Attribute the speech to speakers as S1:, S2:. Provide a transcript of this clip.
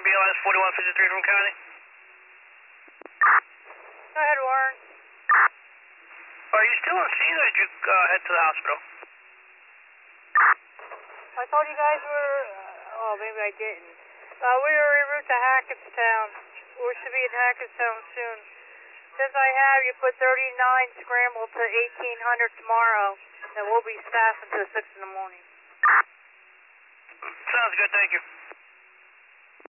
S1: BLS 4153 from County.
S2: Go ahead, Warren.
S1: Are you still on scene or did you head to the hospital?
S2: I thought you guys were, oh, maybe I didn't. We were en route to Hackettstown. We should be in Hackettstown soon. Since I have you put 39 scrambled to 1800 tomorrow, and we'll be staffing till 6 in the morning.
S1: Sounds good, thank you.